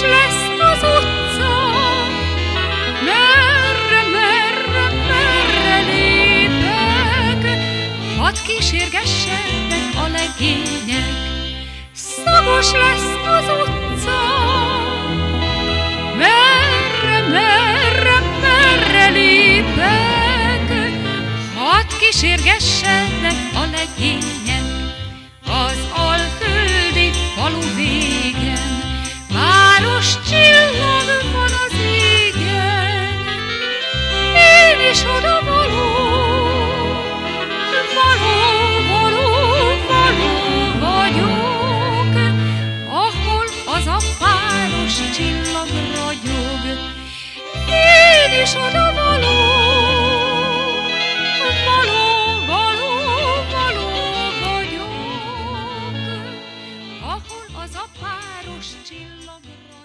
lesz az utca, merre, merre, merre lépek, hadd kísérgessenek a legények. Szagos lesz az utca, merre, merre, merre lépek, hadd kísérgessenek a legények. Az alföldi falu végen város csillag van az égen. Én is oda való, való, való, való vagyok, ahol az a páros csillag ragyog. Én is oda való, való, való, való vagyok, ahol az a páros csillag ragyog.